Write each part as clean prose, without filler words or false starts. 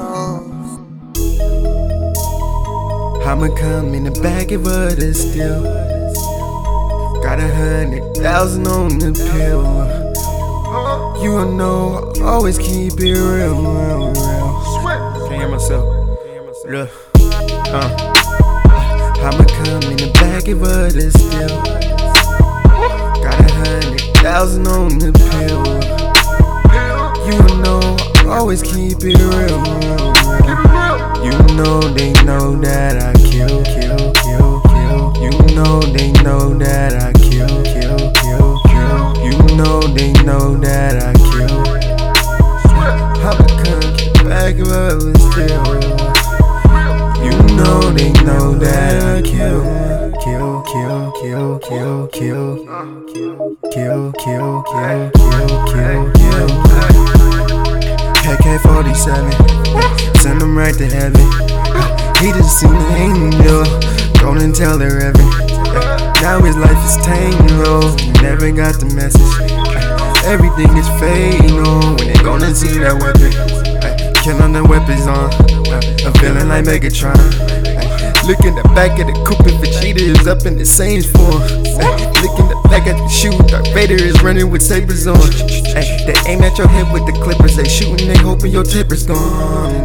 I'ma come in the bag of butter still. Got 100,000 on the pill. You don't know, I always keep it real, real, real. Can't hear myself. Look, I'ma come in the bag of butter still. Got 100,000 on the pill. You don't know, I always keep it real, real, real. You know they know that I kill, kill, kill, kill. You know they know that I kill, kill, kill, kill. You know they know that I kill. I'ma come back of us still. You know they know that I kill, kill, kill, kill, kill, kill, kill, kill, kill, kill, kill, kill. AK-47, send him right to heaven. He just seen an angel, go and tell the reverend. Now his life is tangled, he never got the message. Everything is fake, when they gonna see that weapon. Killing the weapons on, I'm feeling like Megatron. Look in the back of the coupe if Vegeta is up in the same form. Look in the back at the shoe, Darth Vader is running with sabers on. They aim at your head with the clippers, they shooting, they hoping your temper's gone.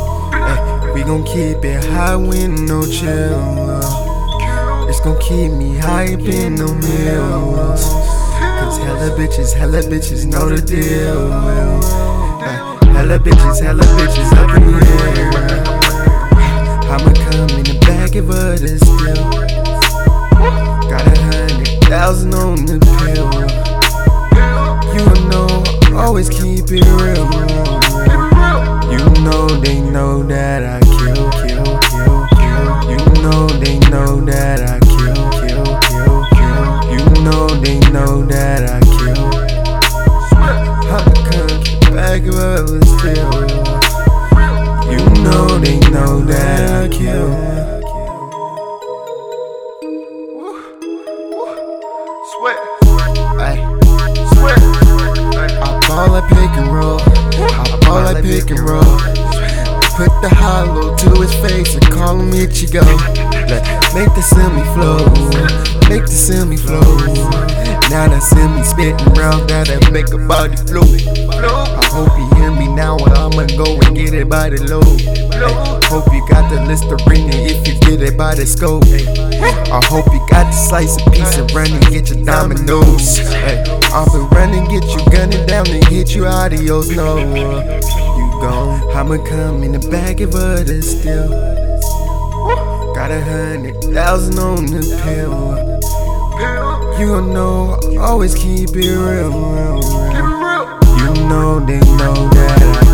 We gon' keep it high with no chill. It's gon' keep me high up in no hills. Cause hella bitches know the deal. Hella bitches up in here. I'ma come in the bag of butter still. Got 100,000 on the pill. You know, I always keep it real, real, real. You know they know that I kill, kill, kill, kill. You know they know that I kill, kill, kill, kill. You know they know that I kill. I'ma come back of butter still. You know they know that I kill. Sweat, ay, sweat. I ball like pick and roll. I ball like pick and roll. Put the hollow to his face and call him Ichigo. Make the semi flow, make the semi flow. Now that semi spitting round, that'll make a body flow. I hope you hear me now, or I'ma go and get it by the load. Hope you got the Listerine if you get it by the scope. I hope you got the slice of pizza, run and get your dominoes. I'll be running, get you gunning down and hit you adios. No, you gone. I'ma come in the bag of butter still. Got 100,000 on the pill. You don't know, I always keep it real, real, real. You know they know that I